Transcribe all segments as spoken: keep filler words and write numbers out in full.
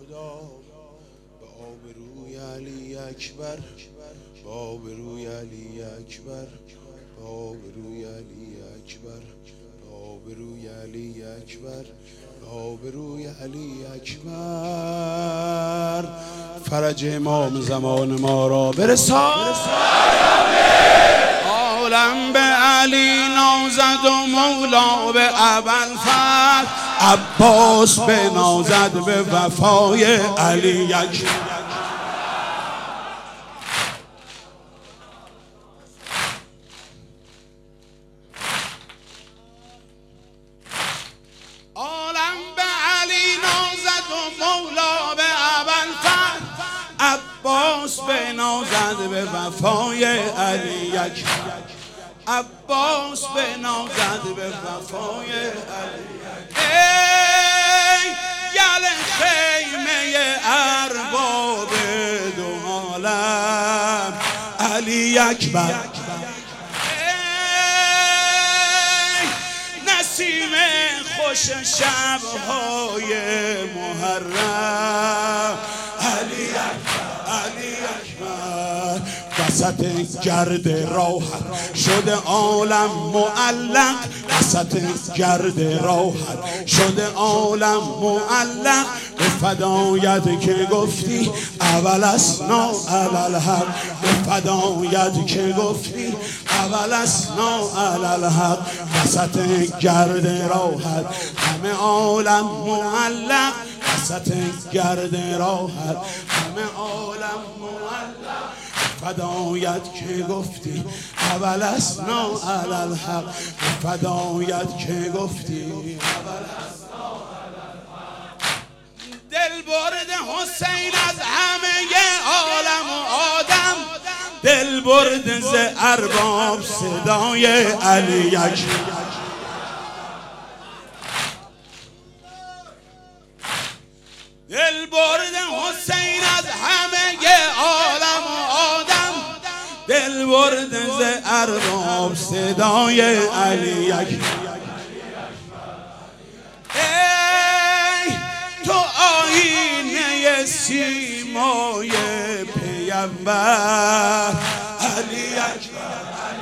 خدا به آبروی علی اکبر، به آبروی علی اکبر، به آبروی علی اکبر، به آبروی علی اکبر، به آبروی علی اکبر فرج امام زمان ما را برسان. عالم به علی نازد و مولا به ابوالفضل، عباس به نازد به وفای علی اکبر. عالم به علی نازد و مولا به ابوالفضل، عباس به نازد به وفای علی اکبر. عباس به نازد به وفای علی اکبر. ای گل خیمه ارباب دو عالم علی اکبر، ای نسیم خوش شبهای محرم علی اکبر. علی اکبر وسط گرد راحت شده عالم معلق، وسط گرد راحت شده عالم معلق، به فدایت که گفتی اول اسنا الالحق، به فدایت که گفتی اول اسنا الالحق. وسط گرد راحت همه عالم معلق، وسط گرد راحت همه عالم معلق، فدایت که گفتی اول اسنا الالحق، فدایت که گفتی اول اسنا الالحق. دل برد حسین از همه عالم و آدم، دل برد ز ارباب صدای علی اکبر. دل برد حسین از همه عالم و آدم، دل برد ز ارباب صدای علی اکبر. ای تو آیینه سیمای پیامبر علی اکبر.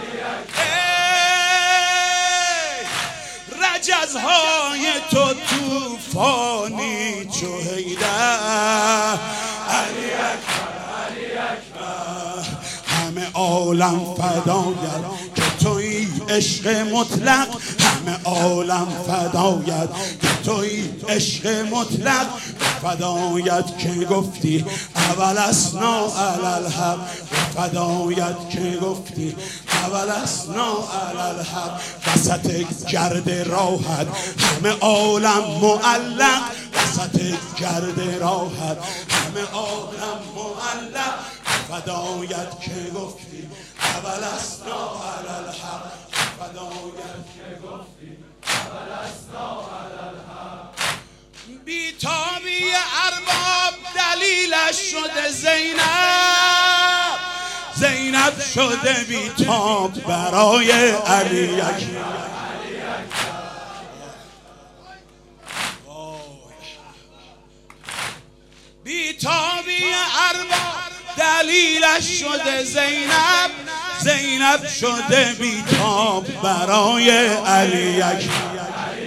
رجزهای تو توفانی چو حیدر علی اکبر. علی اکبر همه عالم فدایت که تویی عشق مطلق، همه عالم فدایت که تویی عشق مطلق، فدایت که گفتی اول اسنا الالحق، فدایت که گفتی اول اسنا الالحق. وسط گرد راحت همه عالم معلق، وسط گرد راحت همه عالم معلق، فدایت که گفتی اول اسنا الالحق، فدایت که گفتی اول اسنا الالحق. بیتابی ارباب دلیلش شده زینب، زینب شده بیتاب برای علی اکبر. بیتابی ارباب دلیلش شده زینب، زینب شده بیتاب برای علی اکبر.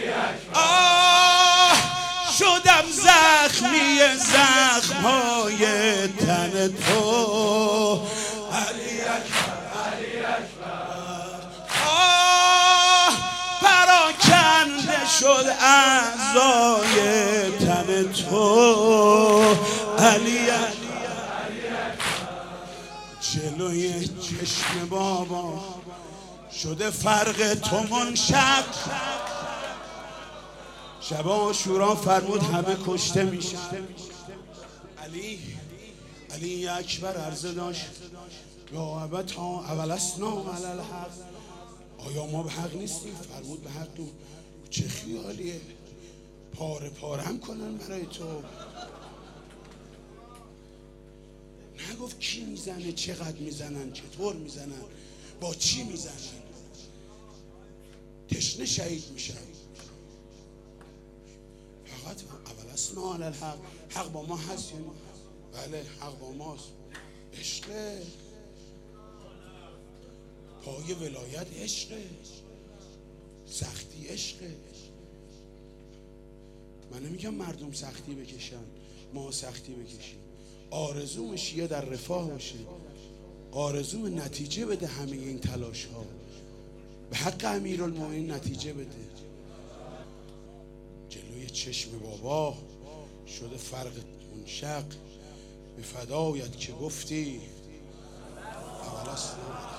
آه شدم زخمی زخمهای تن تو علی اکبر. علی اکبر آه پراکنده شد اعضای تن تو علی اکبر. جلوی چشم بابا شده فرق تو منشق، شب عاشورا فرمود همه کشته میشن. علی علی اکبر عرضه داشت یا ابا تا اول اسنا الالحق، آیا ما به حق نیستیم؟ فرمود به حقیم. چه خیالیه؟ پاره پارم کنن برای تو. نگفت کی میزنه، چقدر میزنن، چطور میزنن، با چی میزنن. تشنه شهید میشن. فقط اول اسنا اولسنا علی الحق. حق با ما هست یعنی بله حق با ماست. عشقه، پای ولایت عشقه، سختی عشقه. من نمیگم مردم سختی بکشن، ما سختی بکشیم. آرزوم شیعه در رفاه باشه، آرزوم نتیجه بده همه این تلاش ها، به حق امیرالمومنین نتیجه بده. جلوی چشم بابا شده فرق منشق، به فدایت که گفتی اولسنا